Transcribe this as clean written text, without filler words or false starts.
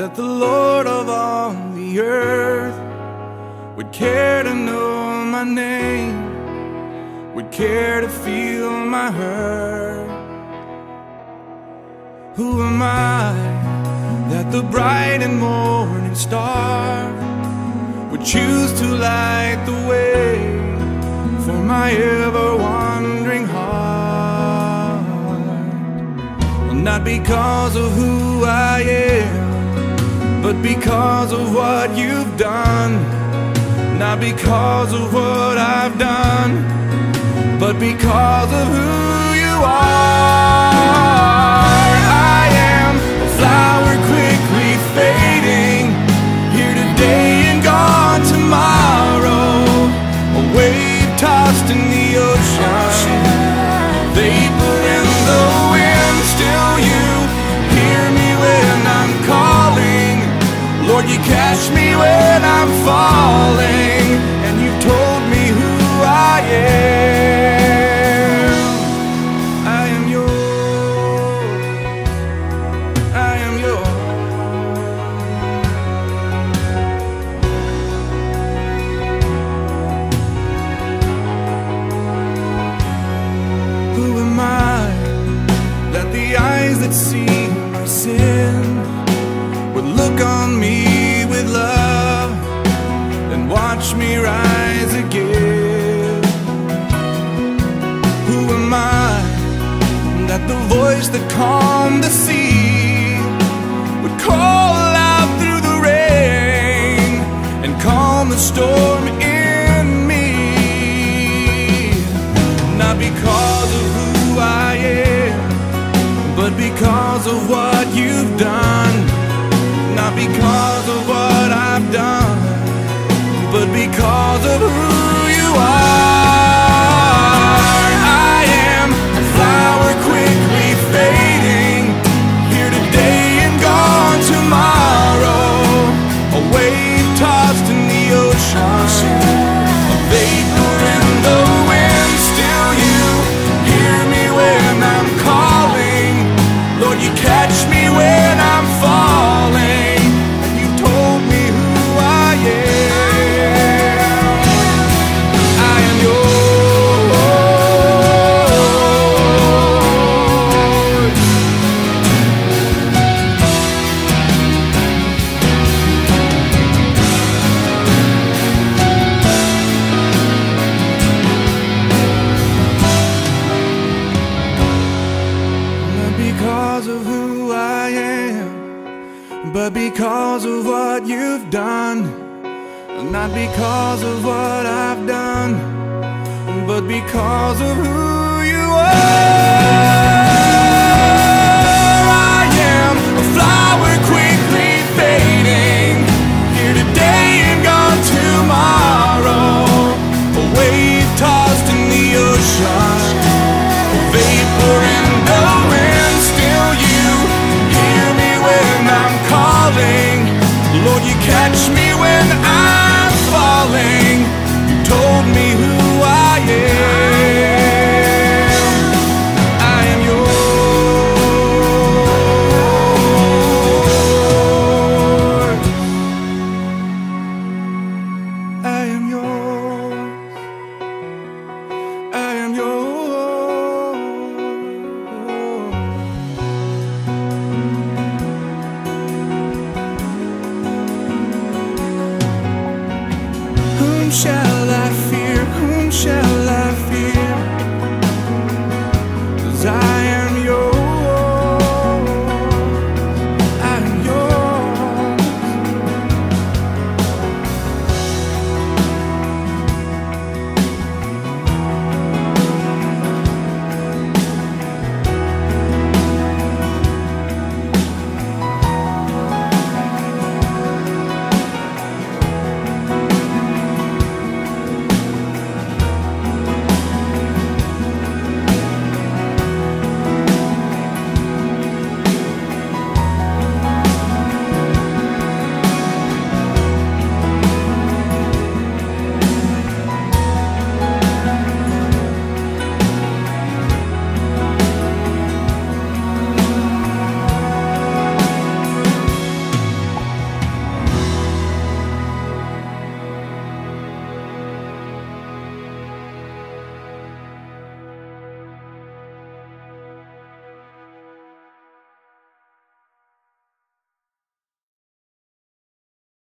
that the Lord of all the earth would care to know my name, would care to feel my hurt. Who am I that the bright and morning star would choose to light the way for my ever-wandering heart? Well, not because of who I am, but because of what you've done. Not because of what I've done, but because of who you are. I am a flower quickly fading, here today and gone tomorrow, a wave tossed in the ocean, vapor in the wind. Still you hear me when I'm calling, Lord, you catch me when I'm falling, and you told me who I am. I am yours, I am yours. Who am I that the eyes that see my sin would look on me with love and watch me rise again? Who am I that the voice that calmed the sea would call out through the rain and calm the storm in me? Not because of who I am, but because of what you've done. Not because of what I've done, but because of who you are. I am a flower quickly fading, here today and gone tomorrow, a wave tossed in the ocean, a vapor in the wind. Still you hear me when I'm calling, Lord, you catch me when I'm falling. But because of what you've done, not because of what I've done, but because of who you are. I am a flower quickly fading, here today and gone tomorrow, a wave tossed in the ocean, a vapor in the wind. Still you hear me when I'm calling, Lord, you catch me